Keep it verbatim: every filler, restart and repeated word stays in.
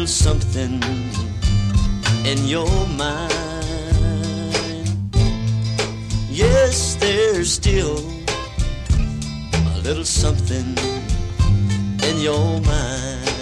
little something in your mind. Yes, there's still a little something in your mind.